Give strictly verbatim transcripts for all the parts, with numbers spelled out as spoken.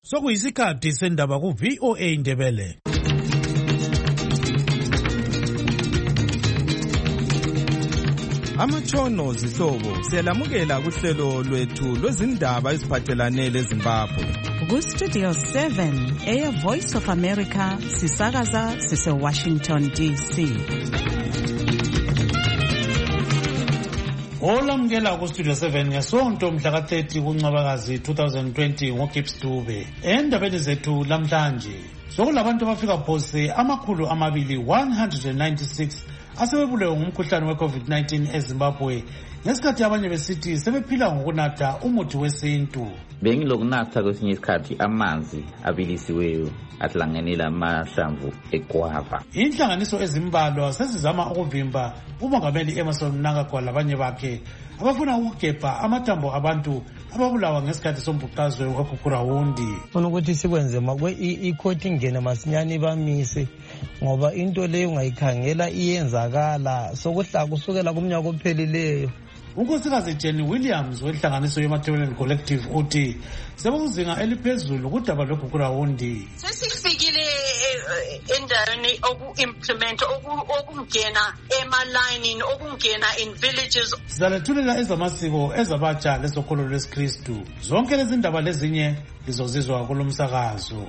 Sokuyisikhathi sendaba ku V O A Ndebele. Amatshono zihlobo siyalamukela kuhlelo lwethu lwezindaba eziphathelane leZimbabwe. Ku Studio seven, Air Voice of America, sisakaza sise Washington D C. Olamukela ku Studio seven ngesonto mhla ka thirty kuNcwabakazi twenty twenty ngoGibbs Dube. Endabeni zethu lamhlanje sokulabantu abafika phose amakhulu amabili one hundred ninety-six asebebulewe ngumkhuhlane we-COVID nineteen eZimbabwe ngesikhathi abanye besithi sebephila ngokunatha umuthi wesintu. Bengilokunatha kwesinye isikhathi amanzi abilisiweyo atlanganela amahlamvu egwava. Inhlanganiso ezimbalwa sezizama ukuvimba umongameli Emmerson Mnangagwa labanye bakhe abafuna ukugebha amathambo abantu ababulawa ngesikhathi sombhuqazwe weGugurawundi. Ufuna ukuthi sikwenze makwe icourt ingene masinyane bamise ngoba into leyo ungayikhangela iyenzakala sokuhla kusukela kumnyaka ophelileyo. Unkosikazi Jenny Williams wenhlanganiso yeMathebeleni Collective uthi sekuzinga eliphezulu kudaba lweGugurawundi. Sesifikile endaweni oku-implement okungena ema-lining okungena in villages. Sizalethulela ezamasiko ezabatsha lesokholo lwesikristu. Zonke lezi ndaba lezinye lizozizwa kulomsakazo.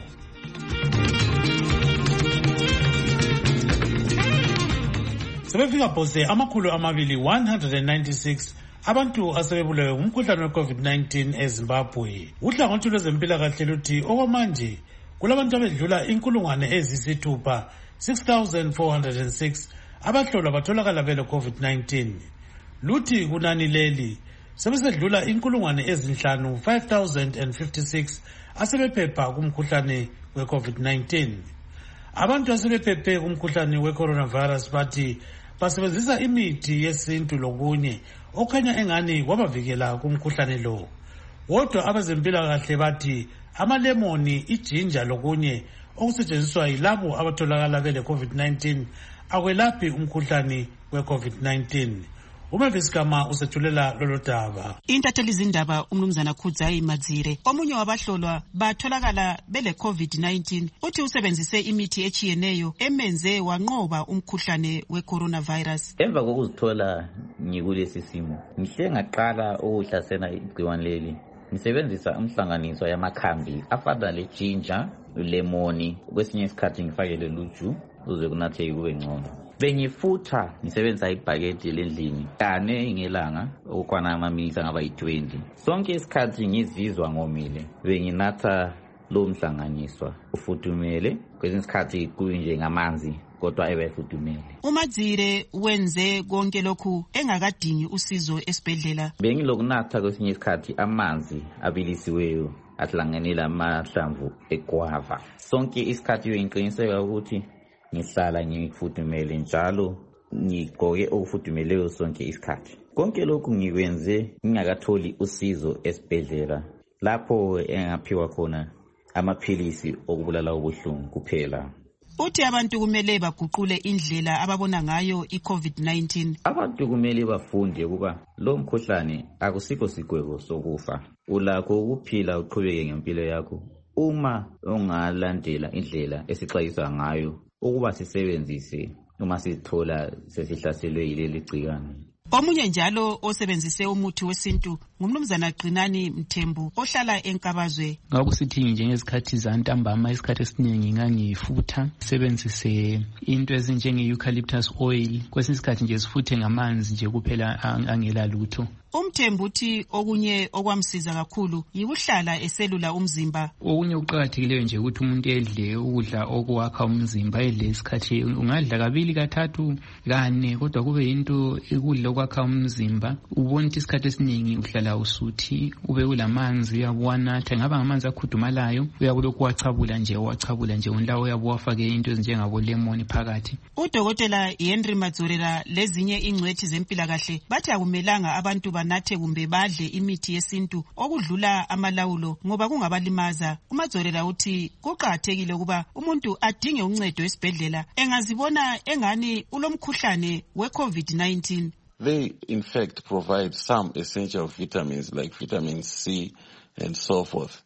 Sebefika phose amakhulu amabili one hundred ninety-six abantu asebebulewe ngumkhuhlane we-COVID nineteen eZimbabwe. Uhlangothi lwezempilakahle luthi okwamanje kulabantu abedlula inkulungwane ezisithupha six thousand four hundred six abahlolwa batholakala bele COVID nineteen. Luthi kunani leli sebesedlula inkulungwane ezinhlanu five thousand fifty-six asebephepha kumkhuhlane we-COVID nineteen. Abantu asebephephe kumkhuhlane we-coronavirus bathi basebenzisa imithi yesintu lokunye okhanya engani kwabavikela kumkhuhlane lo. Kodwa abezempilakahle bathi amalemoni, ijinja lokunye okusetshenziswa yilabo abatholakala bele COVID nineteen akwelaphi umkhuhlane we-COVID nineteen. Umavis Kama usethulela lolo daba. Intatheli zindaba umnumzana Khudzayi Madzire omunye wabahlolwa batholakala bele COVID nineteen uthi usebenzise imithi echiyeneyo emenze wanqoba umkhuhlane we-coronavirus. Emva kokuzithola ngikulesi simo ngihle ngaqala ukuhlasela igciwane leli ngisebenzisa umhlanganiso yamakhambi afana le-ginger, ulemoni, kwesinye isikhathi ngifakele luju uze kunatheke kube ngcono. Bengifutha ngisebenzisa ibhakede lendlini kane ngelanga okwana amaminitha ngaba yi-twenty. Sonke isikhathi ngizizwa ngomile benginatha lo mhlanganiswa ufuthumele kwesinye isikhathi kuyinje ngamanzi kodwa ebefuthumele. uMadzire wenze konke lokhu engakadingi usizo esibhedlela. Bengilokunatha kwesinye isikhathi amanzi abilisiweyo atlanganela amahlamvu egwava. Sonke isikhathi ngiqiniseka ukuthi ngihlala ngifudumele njalo ngigqoke okufudumeleyo sonke isikhathi. Konke lokhu ngikwenze ngingakatholi usizo esibhedlela lapho engaphiwa khona amaphilisi okubulala ubuhlungu kuphela. Uthi abantu kumele baguqule indlela ababona ngayo i-COVID nineteen. Abantu kumele bafunde ukuba lo mkhuhlane akusikho sigwebo sokufa. Ulakho ukuphila uqhubeke ngempilo yakho uma ungalandela indlela esixwayiswa ngayo ukuba sisebenzise uma sithola sesihlaselwe yileli gcikwane. Omunye njalo osebenzise umuthi wesintu ngumnumzana Qinani Mthembu ohlala eNkabazwe. Ngakusithi njengezikhathi zantambama isikhathi esiningi ngangifutha sebenzise into ezinjenge eucalyptus oil kwesinye isikhathi nje sifuthe ngamanzi nje kuphela angela lutho. Umthembu uthi okunye okwamsiza kakhulu yikuhlala eselula umzimba. Okunye uqhakathekileyo nje ukuthi umuntu edle ukudla okwakha umzimba, edle isikhathi ungadla kabili kathathu kane kodwa kube into ikudla okwakha umzimba. Ubona ukuthi isikhathi esiningi uhlala usuthi ube ulamanzi uyabuwanatha ngaba ngamanzi akhudumalayo uyakulokhu wachabula nje wachabula nje unlawo uyabuwafake into ezinjengabo lemon phakathi. Udokotela Henry Madzorera lezinye ingcwethi zempilakahle bathi akumelanga abantu banathe kumbe badle imithi yesintu okudlula amalawulo ngoba kungabalimaza. uMadzorera uthi kuqhakathekile ukuba umuntu adinge uncedo esibhedlela engazibona engani ulomkhuhlane we-COVID nineteen. They in fact provide some essential vitamins like vitamin C and so forth.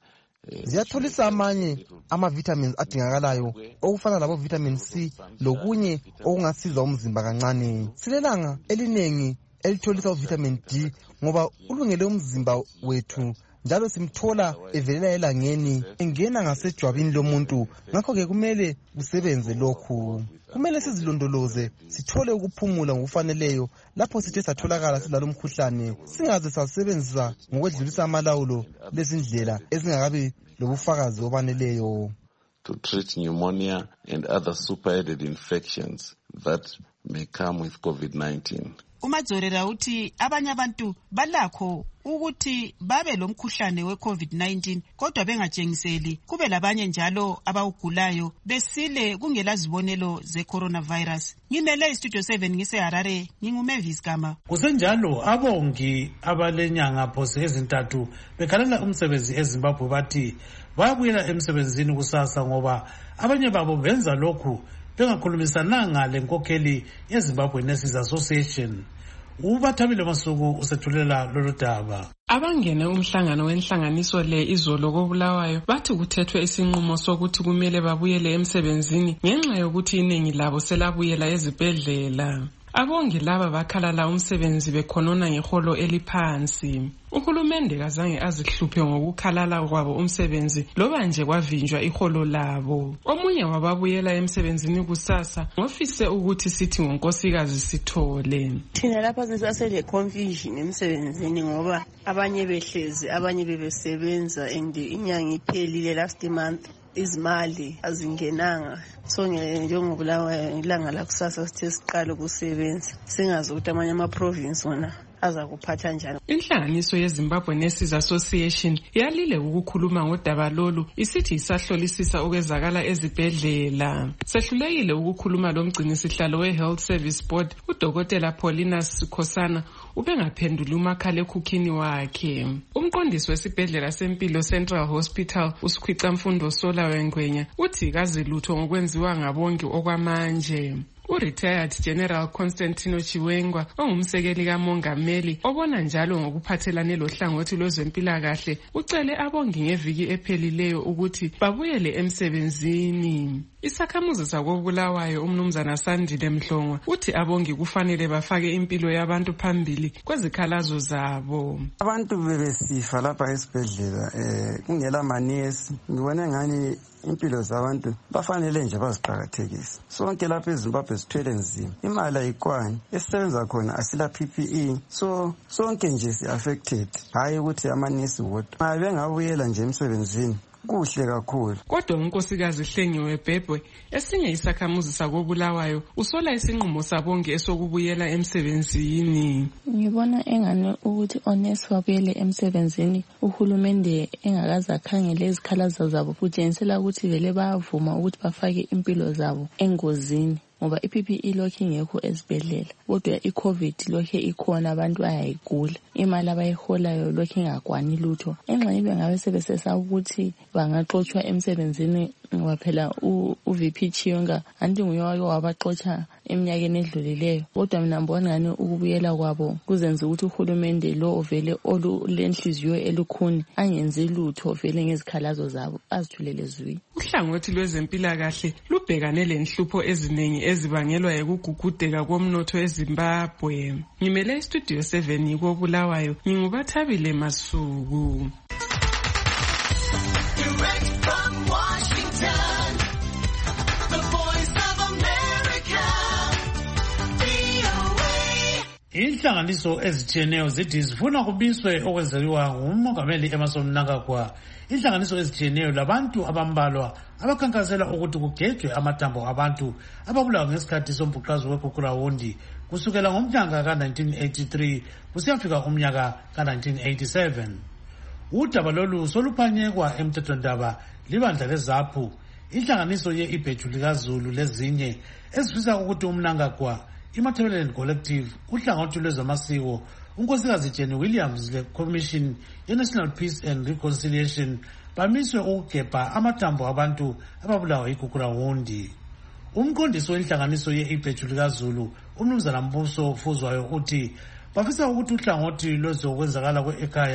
ziyatholisa amanye ama-vitamins adingakalayo okufana labo vitamin C lokunye okungasiza umzimba kancane. Silelanga eliningi elitholisa uvitamin D ngoba ulungele umzimba wethu njalo simthola evelela elangeni engena ngasejwabini lomuntu. Ngakho-ke kumele kusebenze lokhu. Kumele sizilondoloze sithole ukuphumula ngokufaneleyo lapho sithe satholakala silalo mkhuhlane, singaze sasebenzisa ngokwedlulisa amalawulo lezindlela ezingakabi lobufakazi obaneleyo. To treat pneumonia and other super-added infections that may come with COVID nineteen. Umadzorera uthi abanye abantu balakho ukuthi babe lomkhuhlane we-COVID nineteen kodwa bengatshengiseli, kube labanye njalo abawugulayo besile kungela zibonelo ze-coronavirus. Ngimele istudio seven ngise-Harare, nginguMavis Gama. Kusenjalo abongi abalenyanga phose ezintathu bekhalela umsebenzi eZimbabwe bathi bayabuyela emsebenzini kusasa ngoba abanye babo benza lokhu bengakhulumisananga lenkokheli yeZimbabwe Nurses Association. Ubathabile Masuku usethulela lolu daba. Abangene umhlangano wenhlanganiso le izolo koBulawayo bathi kuthethwe isinqumo sokuthi kumele babuyele emsebenzini ngenxa yokuthi iningi labo selabuyela ezibhedlela. Abongi laba bakhalala umsebenzi bekhonona ngeholo eliphansi. Uhulumende kazange azihluphe ngokukhalala kwabo umsebenzi loba nje kwavinjwa iholo labo. Omunye wababuyela emsebenzini kusasa ngofise ukuthi sithi ngonkosikazi Sithole. Thina lapha sisasele confusion emsebenzini ngoba abanye behlezi abanye bebesebenza and inyanga iphelile last month. Izimali azingenanga, so njengobulawayo ilanga lakusasa sithe siqala ukusebenza singazi ukuthi amanye ama-province wona aza kuphatha njani. Inhlanganiso yeZimbabwe Nurses Association yalile ukukhuluma ngodaba lolu isithi isahlolisisa okwezakala ezibhedlela. Sehlulekile ukukhuluma lomgcinisihlalo we-Health Service Board uDokotela Paulinus Sikhosana ubengaphenduli umakhalekhukhwini wakhe. Umqondisi wesibhedlela sempilo Central Hospital uSikhwicamfundo Sola Wengwenya uthi kazilutho ngokwenziwa ngabongi okwamanje. U-Retired General Constantino Chiwengwa ongumsekeli kamongameli obona njalo ngokuphathelane lohlangothi lwezempilakahle ucele abongi ngeviki ephelileyo ukuthi babuyele emsebenzini. Isakhamuzi sakoBulawayo umnumzana Sandile Mhlongwa uthi abongi kufanele bafake impilo yabantu phambili kwezikhalazo zabo. Abantu bebesifa lapha esibhedlela eh kungela manesi, ngibone ngani impilo zabantu bafanele nje baziqhakathekise. Sonke lapha eZimbabwe sithwele nzima, imali ayikwani, esisebenza khona asila P P E, so sonke nje si affected. Hayi ukuthi amanesi wodwa mabe ngabuyela nje emsebenzini kuhle kakhulu. Kodwa unkosikazi Hlengiwe Bhebhe esinye isakhamuzi sakoBulawayo usola isinqumo sabongi esokubuyela emsebenzini. Ngibona engane ukuthi onesi babuyele emsebenzini uhulumende engakaze akhangele izikhalazo zabo kutshengisa ukuthi vele bayavuma ukuthi bafake impilo zabo engozini ngoba i-P P E lokhu ingekho ezibhedlela kodwa i-COVID lokhu ikhona abantu bayayigula, imali abayiholayo lokhu ingakwani lutho. Enxa ibe ngabe sebesesa ukuthi bangaxoshwa emsebenzini ngoba phela u-V P Chiyonga anti nguye wake wabaxotsha eminyakeni edlulileyo, kodwa mina ngibona ngani ukubuyela kwabo kuzenza ukuthi uhulumende lo ovele olulenhliziyo elukhuni angenzi lutho vele ngezikhalazo zabo azithulele zwi. Uhlangothi lwezempilakahle lubhekane lenhlupho eziningi ezibangelwa yikugugudeka komnotho eZimbabwe. Ngimele istudio seven yikoBulawayo, ngingubathabile Masuku. Inhlanganiso ezitshiyeneyo zithi zifuna kubiswe okwenziwa ngumongameli Emmerson Mnangagwa. Inhlanganiso ezitshiyeneyo labantu abambalwa abakhankasela ukuthi kugejwe amathambo abantu ababulawa ngesikhathi sombhuqazo weGugurawundi kusukela ngomnyaka ka nineteen eighty-three kusiyafika umnyaka ka nineteen eighty-seven. Udaba lolu soluphanyekwa emthethwandaba libandla leZAPHU, inhlanganiso ye-Ibheju likaZulu lezinye ezifisa ukuthi uMnangagwa, iMatabeleland Collective, uhlangothi lwezamasiko, unkosikazi Jenny Williams le-Commission ye-National Peace and Reconciliation bamiswe ukugebha amathambo abantu ababulawa yiGugurawundi. Umqondisi wenhlanganiso ye-Ibheju likaZulu umnumzana Mbuso Fuzwayo uthi bafisa ukuthi uhlangothi lwezokwenzakala kwe-ekhaya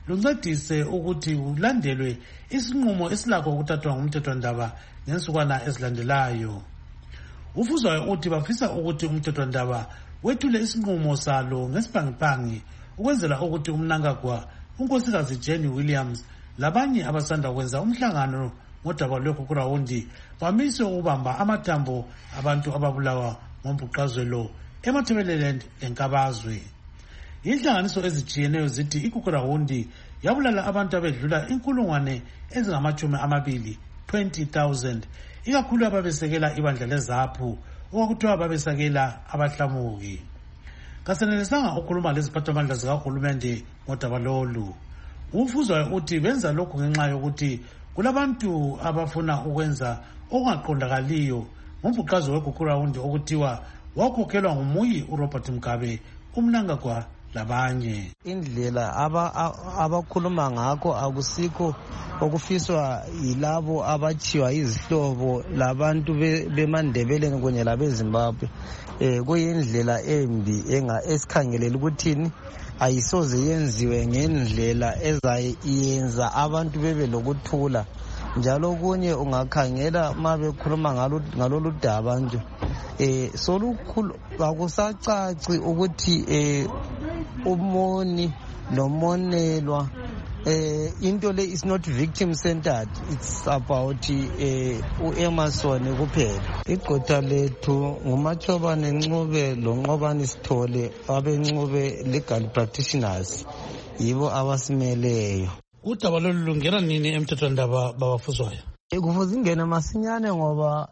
luncedise ukuthi kulandelwe isinqumo esilakho ukuthathwa ngumthethwandaba ngensukwana ezilandelayo. Ufuzwayo uthi bafisa ukuthi umthethwandaba wethule isinqumo salo ngesiphangi ukwenzela ukuthi uMnangagwa, unkosikazi Jenny Williams labanye abasanda kwenza umhlangano ngodaba lwekhukurawundi bamiswe ukubamba amathambo abantu ababulawa ngombhuqazwe eMatabeleland eNkabazwe. Inhlanganiso ezitshiyeneyo zithi ikhukurawundi yabulala abantu abedlula inkulungwane ezingamachumi amabili twenty thousand, ikakhulu ababesekela ibandla leZAPU okwakuthiwa babesekela abahlamuki. Kasenelisanga ukhuluma leziphathamandla zikahulumende ngodaba lolu. Ufuzwayo uthi benza lokhu ngenxa yokuthi kulabantu abafuna ukwenza okungaqondakaliyo ngombhuqazwe wekhukurawundi okuthiwa wakhokhelwa ngumuyi uRobert Mugabe, uMnangagwa labanye. Indlela abakhuluma ngakho akusikho okufiswa yilabo abachiwa izihlobo labantu beMandebeleni kunye labeZimbabwe. Eh kuyindlela embi enga esikhangelela ukuthini ayisoze yenziwe ngendlela ezayenza abantu bebe lokuthula. Njalo kunye ungakhangela mabekhuluma ngalolu daba nje eh solukhulu akusacaci ukuthi eh umoni nomonelwa eh into le is not victim centered, it's about eh uEmmerson kuphela. Igqotha lethu nguMachobane Ncube loNqobani Sithole abeNcube legal practitioners yibo abasimeleyo. Udaba lolu lungena nini emthethwandaba babafuzwayo? Kufuze ingene masinyane ngoba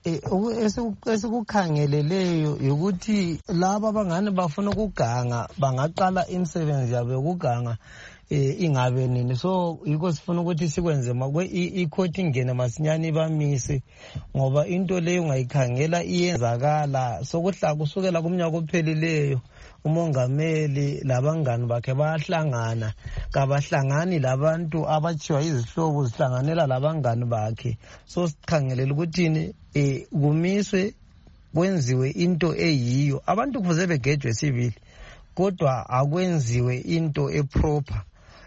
esikukhangeleleyo ukuthi laba abangane bafuna ukuganga bangaqala imisebenzi yabo yokuganga ingabe nini. So yiko sifuna ukuthi sikwenze makwe icourt ingene masinyane bamise ngoba into leyo ungayikhangela iyenzakala. Sokuhla kusukela kumnyaka ophelileyo umongameli labangani bakhe bayahlangana, kabahlangani labantu abachiwa izihlobo zihlanganela labangani bakhe. So sikhangelela ukuthi eh kumiswe kwenziwe into eyiyo. Abantu kufuze begejwe sibili kodwa akwenziwe into eproper.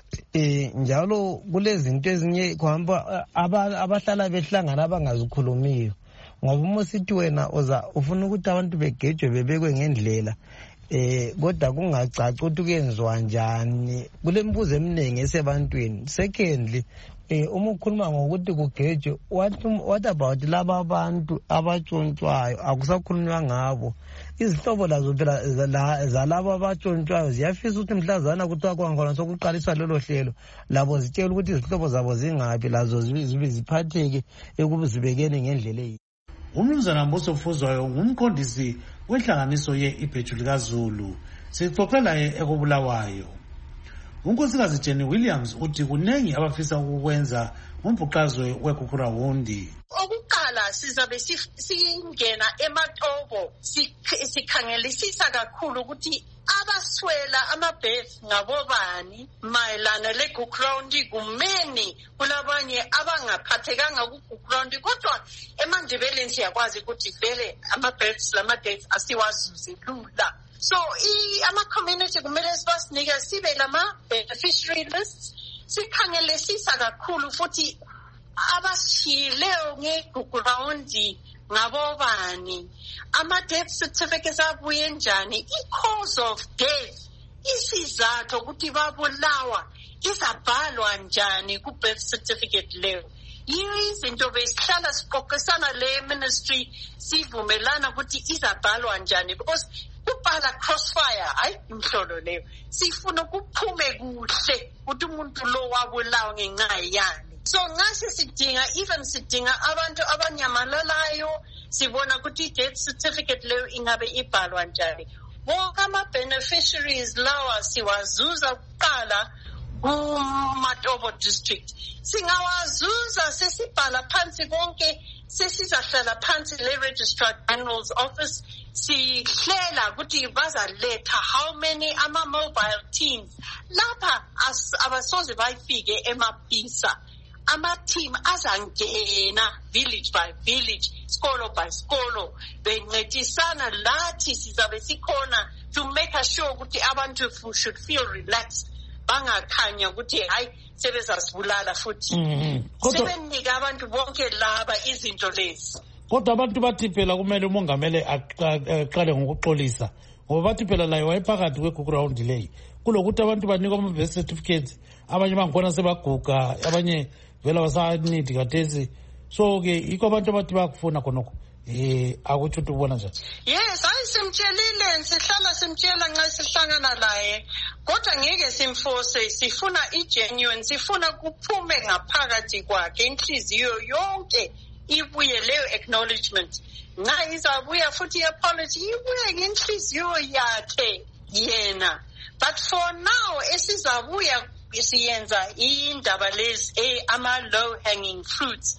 Eh njalo kulezinto ezinye kuhamba abahlala behlangana abangazikhulumiyo ngoba uma sithi wena uza ufuna ukuthi abantu begejwe bebekwe ngendlela eh kodwa kungacaci ukuthi kuyenzwa njani kule mibuzo eminingi esebantwini. Secondly eh uma ukhuluma ngokuthi kugejwe, what what about laba abantu abatshontshwayo akusakhulunywa ngabo? Izihlobo lazo phela zalabo abatshontshwayo ziyafisa ukuthi mhlazana kuthiwa kwangona sokuqaliswa lelo hlelo labo zitshela ukuthi izihlobo zabo zingaphi lazo zibe ziphatheke ekubizibekeni ngendlela eyi. Umnumzana Mbuso Fuzwayo ngumqondisi wenhlanganiso ye-Ibheju likaZulu. Sixoxela ekubulawayo. Unkosikazi Jenny Williams uthi kunengi abafisa ukukwenza ngombhuqazwe wekhukurawundi. Okuqala sizabe singena eMatobo sikhangelisisa kakhulu ukuthi abaswela amabhethi ngabobani mayelana lekhukurawundi. Kumeni kulabanye abangaphathekanga kukhukurawundi kodwa eMandebeleni siyakwazi ukuthi vele amabhethi lama-deaths asiwazuze lula. So ama-community kumele sibasinike sibe lama-beneficiary lists sikhangelisisa kakhulu futhi abashileyo ngekhukurawundi ngabobani, ama-death certificates abuye njani, i-cause of death, isizathu ukuthi babulawa izabhalwa njani ku-birth certificate leyo. Yiyo izinto besihlala siqoqisana le-ministry sivumelana ukuthi izabhalwa njani because kubhala crossfire hayi imhlolo leyo. Sifuna kuphume kuhle ukuthi umuntu lo wabulawa ngenxa yani. So ngase sidinga even sidinga abantu abanyamalalayo sibona ukuthi death certificate leyo ingabe ibhalwa njani. Wonke ama-beneficiaries lawa siwazuza kuqala kuMatobo district. Singawazuza sesibhala phansi konke sesizahlala phansi le-registrar general's office sihlela ukuthi bazaletha how many ama-mobile teams lapha abasoze bayifike emapisa. Ama-team azangena village by village, skolo by skolo, bencedisana lathi sizabe sikhona to make sure ukuthi abantu should feel relaxed bangakhanya ukuthi hayi sebezasibulala futhi sebenika abantu bonke laba izinto lezi. Kodwa abantu bathi phela kumele umongameli aqale ngokuxolisa ngoba bathi phela layo wayephakathi kwe-ground leyi kulokuthi abantu banikwa ama-birth certificates abanye bangikhona sebaguga abanye vela basanidi kathesi so-ke yikho abantu abathi bayakufuna khonokho um akutsho ukuthi ubona njani. Yes, hayi simtshelile sihlala simtshela nxa sihlangana laye kodwa ngeke simforce, sifuna i-genuine, sifuna kuphume ngaphakathi kwakhe inhliziyo yonke ibuye leyo acknowledgement. Nxa izabuya futhi i-apology ibuye ngenhliziyo yakhe yena. But for now esizabuya siyenza indaba lezi ama low hanging fruits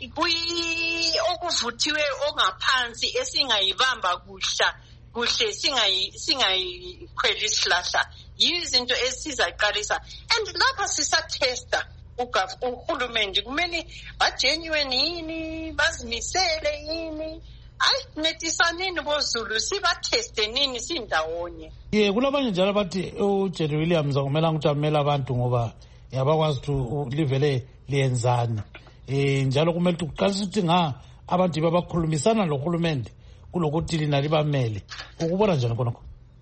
kuyi okuvuthiwe ongaphansi esingayibamba kuhla kuhle singayi singayikhwela isihlahla yizinto esizaqalisa and lapha sisatesta uhulumende kumele bagenuine yini bazimisele yini ayi netisanini boZulu sibatheste nini sindawonye. Ye kulabanye njalo bathi uJerry Williams akumela ukuthi amela abantu ngoba yabakwazi ukuthi livele liyenzana eh njalo kumele ukuqalisa ukuthi nga abantu babakhulumisana nohulumende kulokuthi lina libamele ukubona njani khonokho.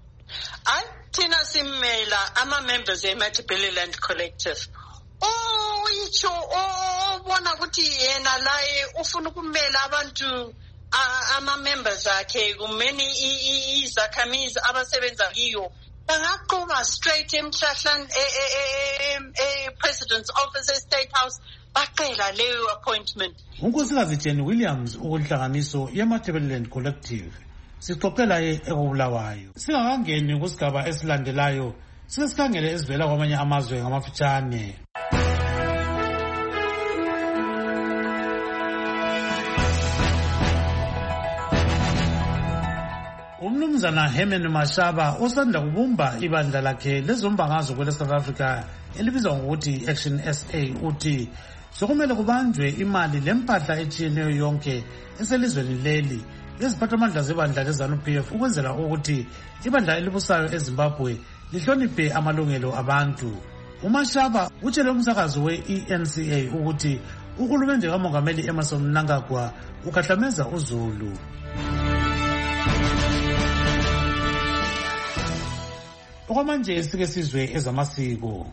Ayi thina simmela ama members eMatebeleland Collective oh icho obona ukuthi yena laye ufuna ukumela abantu ama-members akhe kumeni izakhamizi abasebenza kiyo bangaquma straight emhlahlani e-president's office e-state house baqela leyo appointment. unkosikazi Jenny Williams ukunhlanganiso ye-Matebeleland Collective sixoxela ekubulawayo. Singakangeni kusigaba esilandelayo sesikhangele esivela kwamanye amazwe ngamafitshane. Umnumzana Herman Mashaba osanda kubumba ibandla lakhe lezombangazwe kwele South Africa elibizwa ngokuthi Action S A uthi sokumele kubanjwe imali lempahla etshiyeneyo yonke eselizweni leli yeziphathamandla zebandla leZANU-P F ukwenzela ukuthi ibandla elibusayo eZimbabwe lihloniphe amalungelo abantu. uMashaba utshele umsakazi we-E N C A ukuthi uhulumende kamongameli Emmerson Mnangagwa ukhahlameza uZulu. Okwamanje sike sizwe ezamasiko.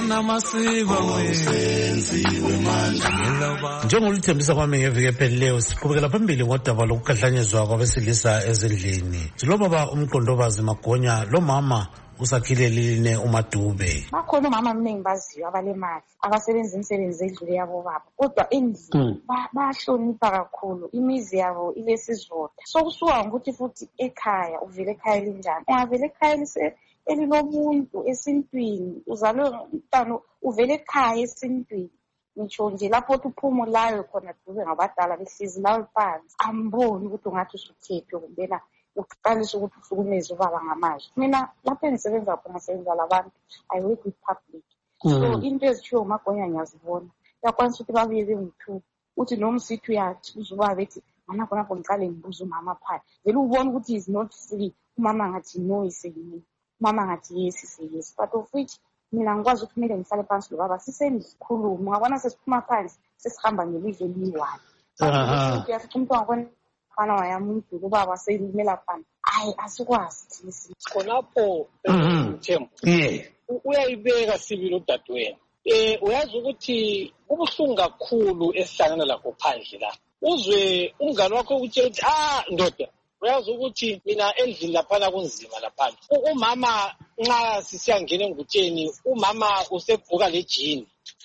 Njengolithembisa kwami ngeviki ephelileyo siqhubekela phambili ngodaba lokukahlanyezwa kwabesilisa ezindlini. Njengobaba umqondobazi Magonya lo mama usakhile liline uMadube. Bakhona umama mningi baziyo abalemali abasebenza imisebenzi edlule yabo baba kodwa endlini bahlonipha kakhulu imizi yabo ilesizotha. Sokusuka ukuthi futhi ekhaya uvele ekhaya linjani ungavele ekhaya lise elinomuntu esintwini uzalwe umntwana uvele ekhaya esintwini ngitsho nje lapho uphumulayo khona duze ngabadala behlezi lawe phansi amboni ukuthi ungathi usuthethwe kumbena uqalisa ukuthi usukumeze ubaba ngamazwi. Mina lapho engisebenza khona sebenza labantu I work with public so into ezithiwa uMagonya ngiyazibona yakwanisa ukuthi babuye bengu-two uthi noma usithi uyathi uzubaba bethi mana khonapho ngiqale ngibuza umama phaya vele ubona ukuthi is not free umama ngathi no iseyini mama ngathi yes siyes but of which mina ngikwazi ukuthi kumele ngihlale phansi lo baba sisendikhuluma ungabona sesiphuma phansi sesihamba ngelizwe eliyi-one uyafica umntwana kwefana wayamuntu ubaba selimela phana hayi asikwazi thina khonapho Thembu uyayibeka sibili udadewenu um uyazi ukuthi kubuhlungu kakhulu esihlangana lakho phandle la uzwe umngane wakho ukutshela ukuthi ah ndoda uyazi ukuthi mina endlini laphana kunzima laphana umama nxa sisiyangena engutsheni umama usebhuka lejini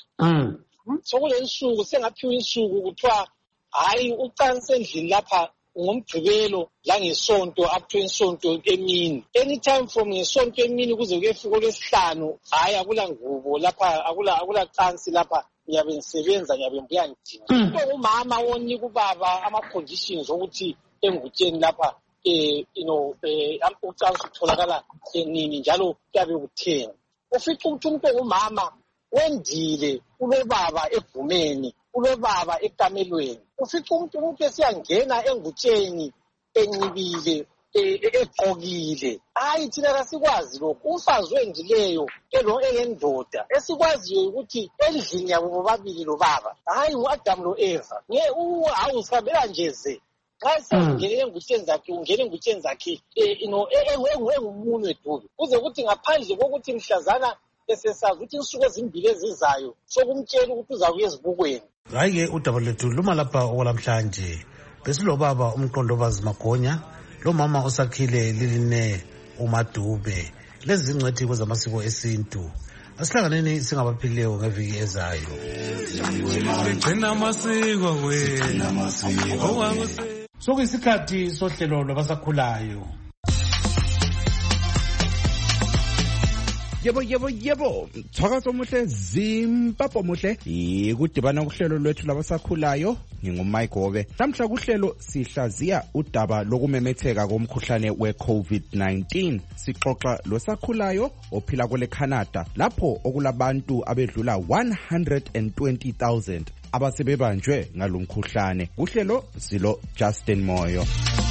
sokule nsuku sengaphiwa insuku kuthiwa hayi ucansi endlini lapha ngomgqibelo langesonto up to isonto emini anytime from ngesonto emini kuze kuyefika olwesihlanu hayi akula ngubo lapha akula akula cansi lapha ngiyabe ngisebenza ngiyabe ngibuya ngidinga umama wonika ubaba ama-conditions okuthi engutsheni lapha eh you know eh ucansi utholakala nini njalo kuyabe kutheni ufica ukuthi umuntu ongumama wendile ulobaba ebhumeni ulobaba ekamelweni ufica umuntu umuntu esiyangena engutsheni encibile egqokile. Hayi thina kasikwazi lokho. Umfazi wendileyo engendoda esikwaziyo ukuthi endlini yabo bobabili lo baba hayi u-Adam lo Eva nge hawu sihambela nje ze xa sengene engutsheni zakhe ungene engutsheni zakhe no engumunwe edubi kuze ukuthi ngaphandle kokuthi mhlazana esesazi ukuthi insuku ezimbili ezizayo sokumtshela ukuthi uzakuya ezibukweni. Hayi-ke udaba lethu luma lapha okwalamhlanje besilobaba umqondobazi Magonya lo mama osakhile liline uMadube lezi zingcwethi kwezamasiko esintu. Asihlanganeni singabaphilileyo ngeviki ezayo. Sokuyisikhathi sohlelo lwabasakhulayo. Yebo yebo yebo Thakazo muhle Zimbabwe muhle ikudibana kuhlelo lwethu labasakhulayo nginguMike Gobe. Namhla kuhlelo sihlaziya udaba lokumemetheka komkhuhlane we-COVID nineteen. Sixoxa losakhulayo ophila kwele Canada lapho okulabantu abedlula one hundred twenty thousand abasebebanjwe ngalomkhuhlane. Kuhlelo silo Justin Moyo.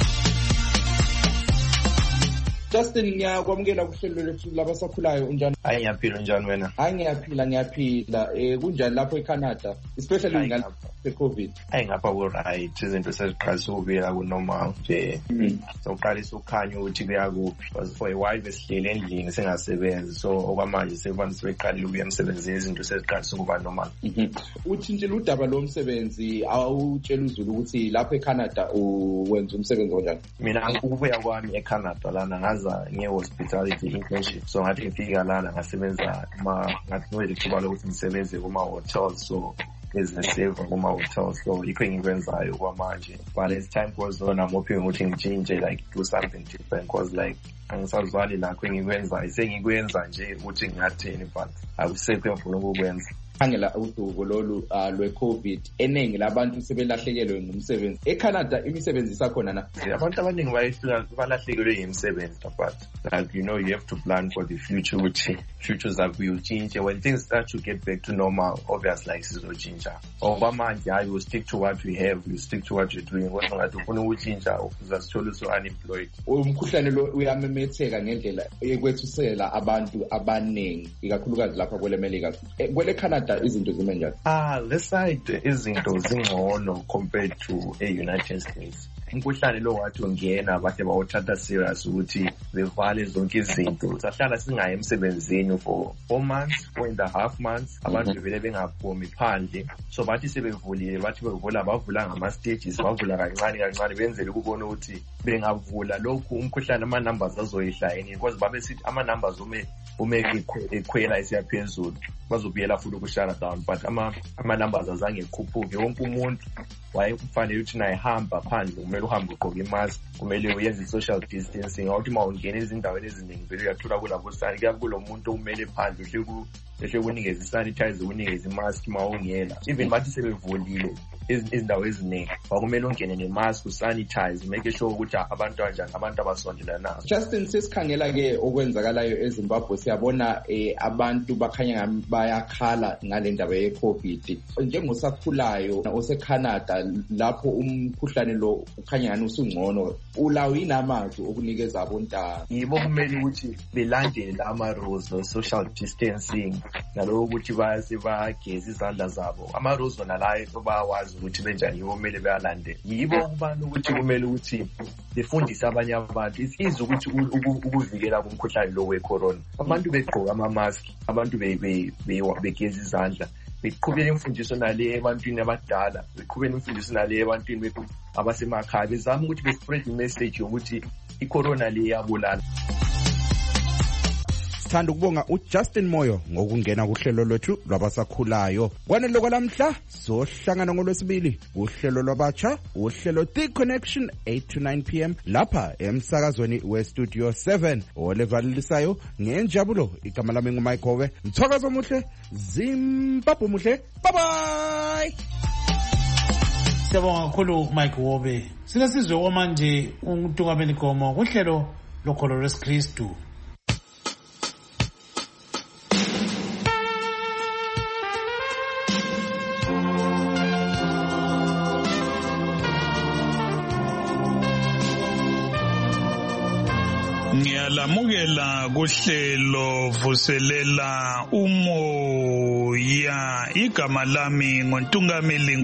Justin ngiyakwamukela kuhlelo lethu labasakhulayo unjani? Hayi ngiyaphila njani wena? Hayi ngiyaphila ngiyaphila eh kunjani lapho eCanada especially ngale COVID? Hayi ngapha ku right izinto seziqalisa ukubila ku normal nje. Soqalisa ukukhanya ukuthi kuyakuphi because for a while besihlele endlini singasebenzi so okwamanje sebantu sebeqalile ukuya emsebenzini izinto seziqalisa ukuba normal. Uthintshile udaba lomsebenzi awutshela uzulu ukuthi lapho eCanada uwenza umsebenzi onjani? Mina ukubuya kwami eCanada lana ngaza nge-hospitality internship so ngathi ngifika lana ngasebenza ngathi ngiwele kuba lokuthi ngisebenze kuma-hotels so ezineseva kuma-hotels so yikho engikwenzayo kwamanje but as time goes on I'm hoping ukuthi ngitshintshe like do something different because like angisazwani lakho engikwenzayo sengikwenza nje ukuthi ngingatheni but akusekho engifuna ukukwenza. Angela udubo lolu lwe-COVID eningi labantu sebelahlekelwe ngumsebenzi eCanada imisebenzi isakhona na abantu abaningi bayifika balahlekelwe ngumsebenzi but like you know you have to plan for the future which futures that will change when things start to get back to normal obviously like sizochinja okwamanje hayi you stick to what we have you stick to what you're doing kodwa ngathi ufuna ukuchinja uzazithola so unemployed. Umkhuhlane lo uyamemetheka ngendlela ekwethusela abantu abaningi ikakhulukazi lapha kwele Melika kwele Canada izinto zime njani? Ah this side izinto zingcono compared to e-United States. Umkhuhlane lo wathi ungena bahle bawuthatha serious ukuthi bevale zonke izinto sahlala singaye emsebenzini for four months four and a half months abantu vele bengaphumi phandle so bathi sebevulile bathi bevula bavula ngama-stages bavula kancane kancane benzele ukubona ukuthi bengavula lokhu umkhuhlane ama-numbers azoyehla yini because babesithi ama-numbers ume ume ekhwela esiyaphezulu bazobuyela futhi ukushara down but ama-numbers azange ekhuphuke wonke umuntu wayefanele ukuthi naye hamba phandle kumele uhambe ugqoke imask kumele uyenze i-social distancing awuthi uma ungena ezindaweni eziningi vele uyathola kulabo sani kuyabe kulo muntu umele phandle uhle ehle kunikeza isanitizer unikeza imask ma ungena even bathi sebevulile izindawo eziningi kwakumele ungene nemask usanitize make sure ukuthi abantu kanjani abantu abasondelanayo. Justin sesikhangela-ke okwenzakalayo eZimbabwe siyabona eh, abantu bakhanya bayakhala ngale ndaba ye-COVID njengosakhulayo oseCanada lapho umkhuhlane lo ukhanya ngani usungcono ulawo yini amazwi okunikeza abontanga? Yibo kumele ukuthi belandele ama-rules no-social distancing naloko ukuthi base bageze izandla zabo ama-rules nalayo bayawazi ukuthi benjani yibo kumele beyalandela yibo ukubani ukuthi kumele ukuthi befundise abanye abantu it's easy ukuthi ukuvikela kumkhuhlane lo we-corona abantu begqoka ama-mask abantu begeze izandla beqhubele imfundiso nale ebantwini abadala beqhubele imfundiso nale ebantwini abasemakhaya bezama ukuthi bespread i-message yokuthi i-corona le iyabulala. Sithanda ukubonga uJustin Moyo ngokungena kuhlelo lwethu lwabasakhulayo. Kwanele kwalamhla sohlangana ngolwesibili uhlelo lwabatsha uhlelo The Connection eight to nine p m lapha emsakazweni we-Studio seven olevalisayo ngenjabulo igama lami nguMike Gobe. Mthakazo muhle Zimbabwe muhle bye bye. Siyabonga kakhulu Mike Gobe. Sinesizwe omanje uNtungameli Gomo kuhlelo lokholo lwesikristu. Siyalamukela kuhlelo vuselela umoya igama lami ngoNtungameli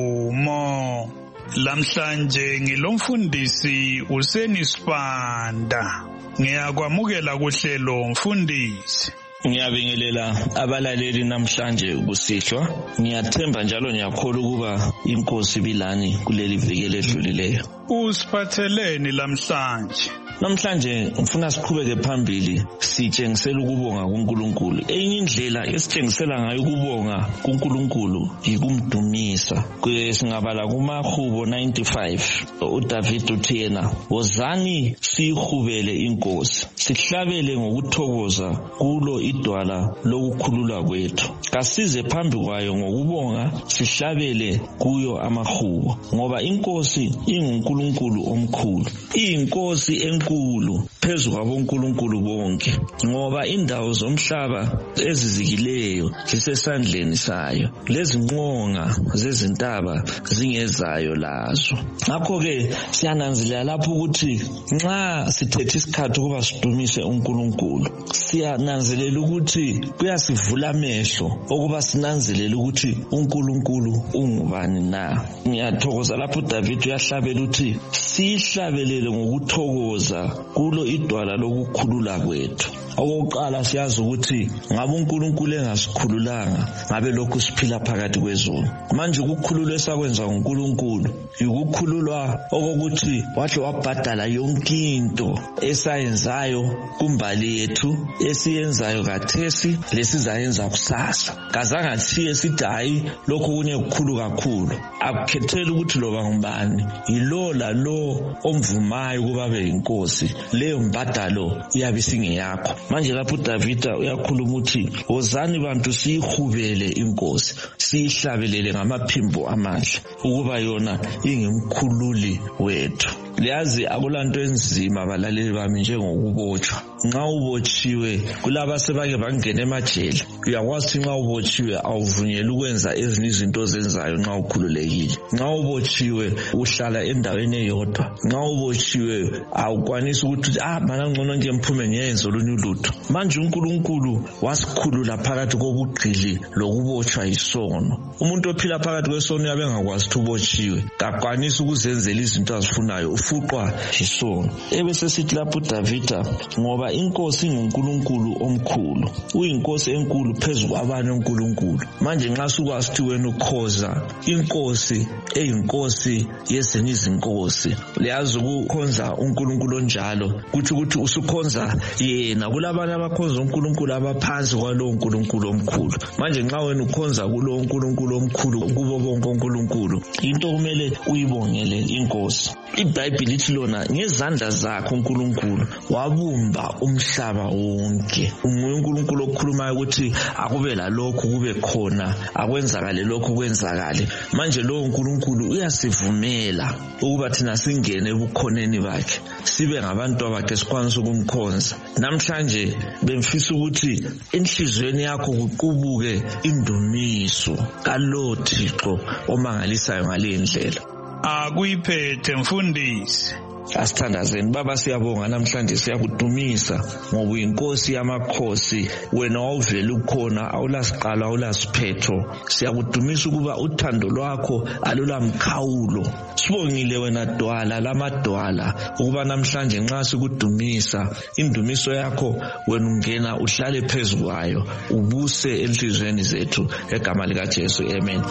Nkomo. Lamhlanje ngilomfundisi Useni Sibanda. Ngiyakwamukela kuhlelo mfundisi. Ngiyabingelela abalaleli namhlanje kusihlwa. Ngiyathemba njalo ngiyakholwa ukuba inkosi bilani kuleli viki ledlulileyo. Usiphatheleni lamhlanje? Namhlanje ngifuna siqhubeke phambili sitshengisela ukubonga kuNkulunkulu. Enye indlela esitshengisela ngayo ukubonga kuNkulunkulu yikumdumisa. Kuye singabala kuMahubo ninety-five uDavid uthi yena, wozani siyihubele inkosi, sihlabele ngokuthokoza kulo idwala lokukhulula kwethu. Kasize phambi kwayo ngokubonga, sihlabele kuyo amahubo, ngoba inkosi inguNkulunkulu omkhulu, iyinkosi enkulu phezu kwabonkulunkulu bonke, ngoba indawo zomhlaba ezizikileyo zisesandleni sayo, lezinqonga zezintaba zingezayo lazo. Ngakho-ke siyananzelela lapho ukuthi nxa sithethe isikhathi ukuba sidumise uNkulunkulu, siyananzelela ukuthi kuyasivula amehlo ukuba sinanzelela ukuthi uNkulunkulu ungubani na. Ngiyathokoza lapho uDavid uyahlabela ukuthi sihlabelele ngokuthokoza kulo idwala lokukhulula kwethu. Okokuqala siyazi ukuthi ngabe uNkulunkulu engasikhululanga ngabe lokhu siphila phakathi kwezulu. Manje ukukhululwa esakwenza uNkulunkulu ukukhululwa okokuthi wahle wabhadala yonke into esayenzayo kumbali yethu, esiyenzayo kathesi lesizayenza kusasa. Kazange athiye sithi hayi lokho kunye kukhulu kakhulu. Akukhetheli ukuthi loba ngubani, yilo lalo omvumayo ukuba abe inkosi, leyo mbadalo iyabe singeyakho. Manje lapho uDavida uyakhuluma uthi wozani bantu siyihubele inkosi, siyihlabelele ngamaphimbo amahle ukuba yona ingimkhululi wethu. Liyazi akulanto enzima balaleli bami njengokubotshwa. Nxa ubotshiwe kulaba sebake bangena emajele, uyakwazi nxa ubotshiwe awuvunyelwa ukwenza ezinye izinto ozenzayo nxa ukhululekile. Nxa ubotshiwe uhlala endaweni eyodwa. Nxa ubotshiwe awukwanisi ukuthi ah mana ngcono nje mphume ngiyenze olunye ulutho. Manje uNkulunkulu wasikhulula phakathi kobugqili lokubotshwa isono. Umuntu ophila phakathi kwesono uyabe engakwazi ukuthi ubotshiwe, kakwanisi ukuzenzela izinto azifunayo, ufuqwa isono. Ebese sithi lapho uDavida, ngoba inkosi inguNkulunkulu omkhulu, uyinkosi enkulu phezu kwabanye uNkulunkulu. Manje nxa sukwazi ukuthi wena ukhoza inkosi eyinkosi yezinye izinkosi, liyazi ukukhonza uNkulunkulu onjalo kuthi ukuthi usukhonza yena. Kulabanye abakhonza uNkulunkulu abaphansi kwalowo uNkulunkulu omkhulu. Manje nxa wena ukhonza kulo uNkulunkulu omkhulu kubo bonke uNkulunkulu, into kumele uyibongele inkosi. IBhayibheli lithi lona ngezandla zakhe uNkulunkulu wabumba umhlaba wonke. Unguye uNkulunkulu okhulumayo ukuthi akube lalokho kube khona, akwenzakale lokho kwenzakale. Manje lowo uNkulunkulu uyasivumela ukuba thina singene ebukhoneni bakhe, sibe ngabantu abakhe sikwanisa ukumkhonza. Namhlanje bemfisa ukuthi enhlizweni yakho kuqubuke indumiso kalo Thixo omangalisayo ngale ndlela. Akuyiphethe mfundisi. Asithandazeni baba, siyabonga namhlanje, siyakudumisa ngoba uyinkosi yamakhosi, wena wawuvela ukhona, awulasiqala awulasiphetho. Siyakudumisa ukuba uthando lwakho alulamkhawulo. Sibongile wena dwala lamadwala ukuba namhlanje nxa sikudumisa, indumiso yakho wena ungena uhlale phezu kwayo, ubuse enhlizweni zethu egama lika Jesu, amen.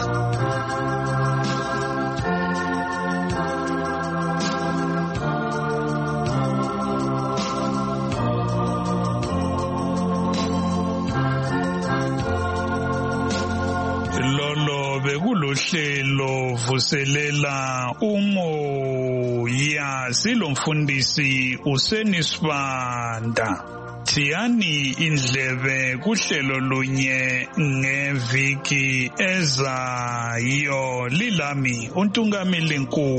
Bekulohlelo vuselela umoya, silomfundisi Useni Sibanda. Thiyani indlebe kuhlelo lunye ngeviki ezayo. Lilami uNtungameli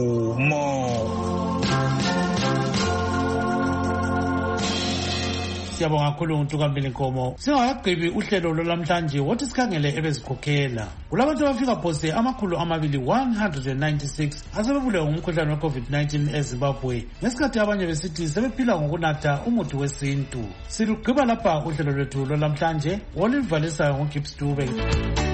Nkomo. Siyabonga kakhulu uNtukambili Nkomo. Singakagqibi uhlelo lolwamhlanje wothi sikhangele ebezikhokhela. Kulabantu abafika phose amakhulu amabili one hundred ninety-six asebebulewe ngumkhuhlane we-COVID nineteen eZimbabwe ngesikhathi abanye besithi sebephila ngokunatha umuthi wesintu. Silugqiba lapha uhlelo lwethu lolwamhlanje olivalisayo nguGibbs Dube.